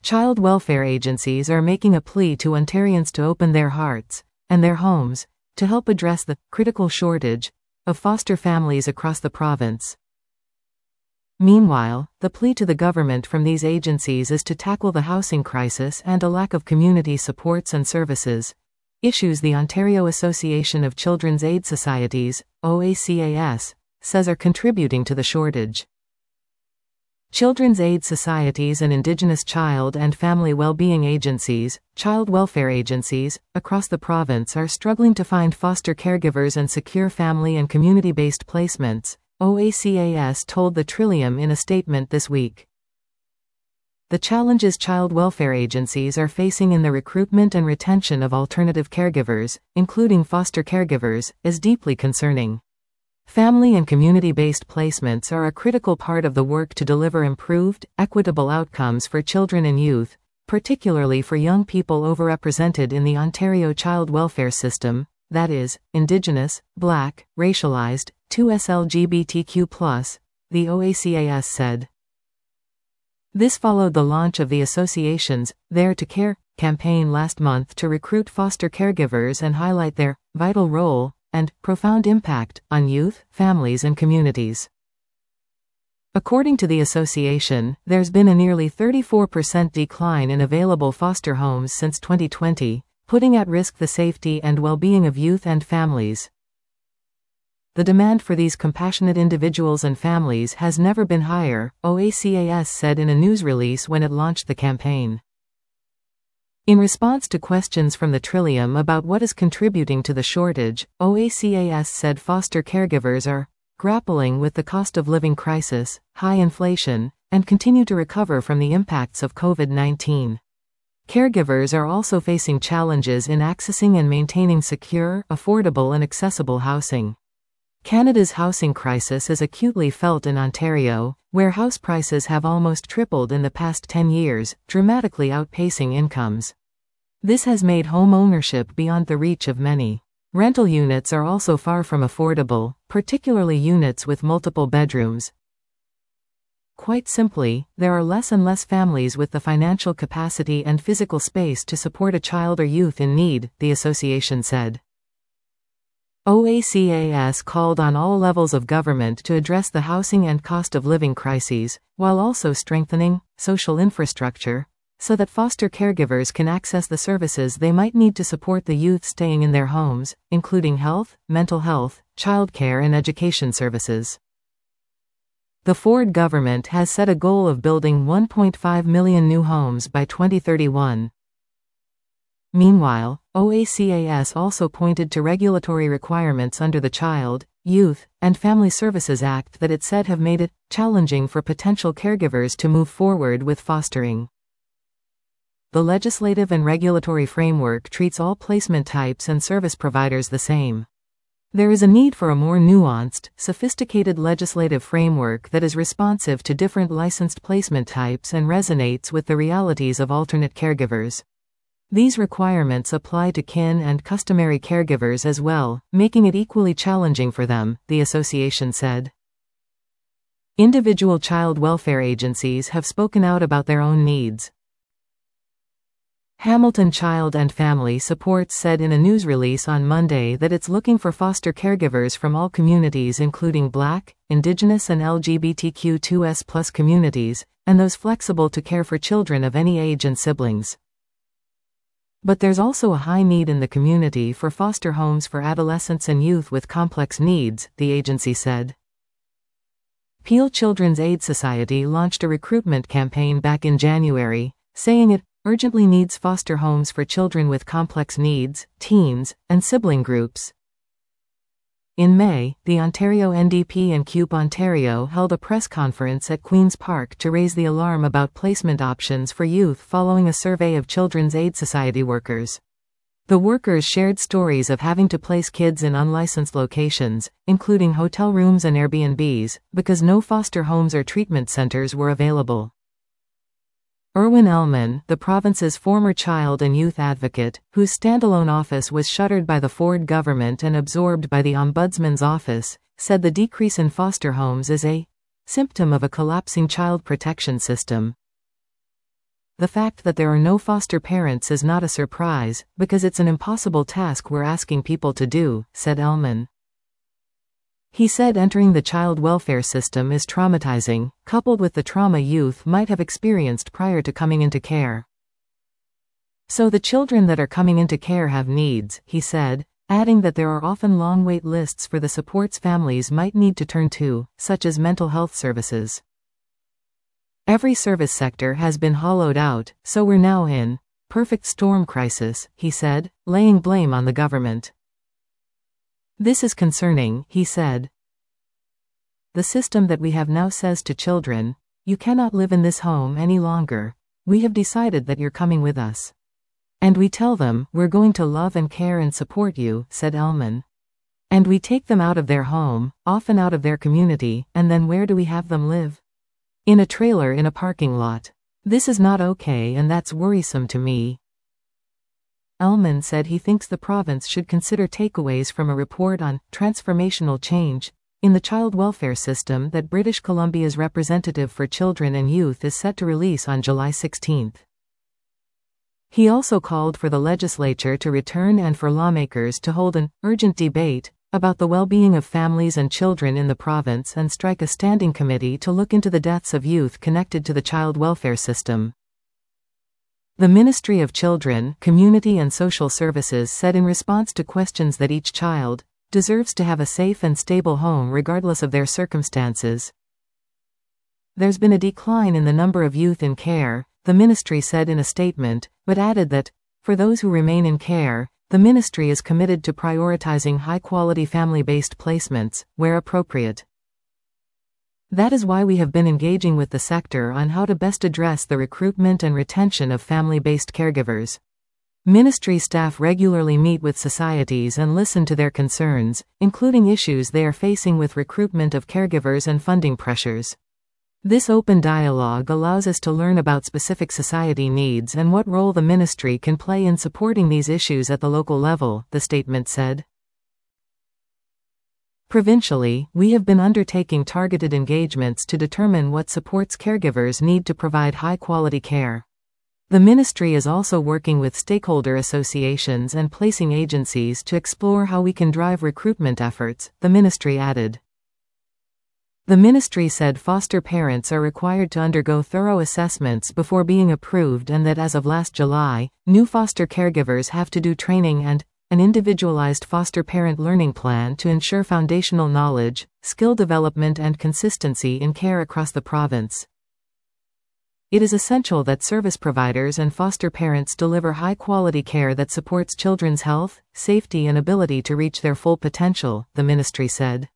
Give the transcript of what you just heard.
Child welfare agencies are making a plea to Ontarians to open their hearts and their homes to help address the critical shortage of foster families across the province. Meanwhile, the plea to the government from these agencies is to tackle the housing crisis and a lack of community supports and services, issues the Ontario Association of Children's Aid Societies, OACAS, says are contributing to the shortage. Children's aid societies and Indigenous child and family well-being agencies, child welfare agencies, across the province are struggling to find foster caregivers and secure family and community-based placements, OACAS told the Trillium in a statement this week. The challenges child welfare agencies are facing in the recruitment and retention of alternative caregivers, including foster caregivers, is deeply concerning. Family and community-based placements are a critical part of the work to deliver improved, equitable outcomes for children and youth, particularly for young people overrepresented in the Ontario child welfare system, that is, Indigenous, Black, racialized, 2S LGBTQ+, the OACAS said. This followed the launch of the association's There to Care campaign last month to recruit foster caregivers and highlight their vital role and profound impact on youth, families and communities. According to the association, there's been a nearly 34% decline in available foster homes since 2020, putting at risk the safety and well-being of youth and families. The demand for these compassionate individuals and families has never been higher, OACAS said in a news release when it launched the campaign. In response to questions from the Trillium about what is contributing to the shortage, OACAS said foster caregivers are grappling with the cost of living crisis, high inflation, and continue to recover from the impacts of COVID-19. Caregivers are also facing challenges in accessing and maintaining secure, affordable and accessible housing. Canada's housing crisis is acutely felt in Ontario, where house prices have almost tripled in the past 10 years, dramatically outpacing incomes. This has made home ownership beyond the reach of many. Rental units are also far from affordable, particularly units with multiple bedrooms. Quite simply, there are less and less families with the financial capacity and physical space to support a child or youth in need, the association said. OACAS called on all levels of government to address the housing and cost of living crises, while also strengthening social infrastructure, so that foster caregivers can access the services they might need to support the youth staying in their homes, including health, mental health, childcare and education services. The Ford government has set a goal of building 1.5 million new homes by 2031. Meanwhile, OACAS also pointed to regulatory requirements under the Child, Youth, and Family Services Act that it said have made it challenging for potential caregivers to move forward with fostering. The legislative and regulatory framework treats all placement types and service providers the same. There is a need for a more nuanced, sophisticated legislative framework that is responsive to different licensed placement types and resonates with the realities of alternate caregivers. These requirements apply to kin and customary caregivers as well, making it equally challenging for them, the association said. Individual child welfare agencies have spoken out about their own needs. Hamilton Child and Family Supports said in a news release on Monday that it's looking for foster caregivers from all communities including Black, Indigenous and LGBTQ2S+ communities, and those flexible to care for children of any age and siblings. But there's also a high need in the community for foster homes for adolescents and youth with complex needs, the agency said. Peel Children's Aid Society launched a recruitment campaign back in January, saying it urgently needs foster homes for children with complex needs, teens, and sibling groups. In May, the Ontario NDP and CUPE Ontario held a press conference at Queen's Park to raise the alarm about placement options for youth following a survey of Children's Aid Society workers. The workers shared stories of having to place kids in unlicensed locations, including hotel rooms and Airbnbs, because no foster homes or treatment centers were available. Erwin Ellman, the province's former child and youth advocate, whose standalone office was shuttered by the Ford government and absorbed by the Ombudsman's office, said the decrease in foster homes is a symptom of a collapsing child protection system. the fact that there are no foster parents is not a surprise, because it's an impossible task we're asking people to do, said Ellman. He said entering the child welfare system is traumatizing, coupled with the trauma youth might have experienced prior to coming into care. So the children that are coming into care have needs, he said, adding that there are often long wait lists for the supports families might need to turn to, such as mental health services. Every service sector has been hollowed out, so we're now in perfect storm crisis, he said, laying blame on the government. This is concerning, he said. The system that we have now says to children, you cannot live in this home any longer. We have decided that you're coming with us. And we tell them, we're going to love and care and support you, said Ellman. And we take them out of their home, often out of their community, and then where do we have them live? In a trailer in a parking lot. This is not okay, and that's worrisome to me. Ellman said he thinks the province should consider takeaways from a report on transformational change in the child welfare system that British Columbia's representative for children and youth is set to release on July 16. He also called for the legislature to return and for lawmakers to hold an urgent debate about the well-being of families and children in the province and strike a standing committee to look into the deaths of youth connected to the child welfare system. The Ministry of Children, Community and Social Services said in response to questions that each child deserves to have a safe and stable home regardless of their circumstances. There's been a decline in the number of youth in care, the ministry said in a statement, but added that, for those who remain in care, the ministry is committed to prioritizing high-quality family-based placements, where appropriate. That is why we have been engaging with the sector on how to best address the recruitment and retention of family-based caregivers. Ministry staff regularly meet with societies and listen to their concerns, including issues they are facing with recruitment of caregivers and funding pressures. This open dialogue allows us to learn about specific society needs and what role the ministry can play in supporting these issues at the local level, the statement said. Provincially, we have been undertaking targeted engagements to determine what supports caregivers need to provide high-quality care. The ministry is also working with stakeholder associations and placing agencies to explore how we can drive recruitment efforts, the ministry added. The ministry said foster parents are required to undergo thorough assessments before being approved and that as of last July, new foster caregivers have to do training and an individualized foster parent learning plan to ensure foundational knowledge, skill development and consistency in care across the province. It is essential that service providers and foster parents deliver high-quality care that supports children's health, safety and ability to reach their full potential, the ministry said.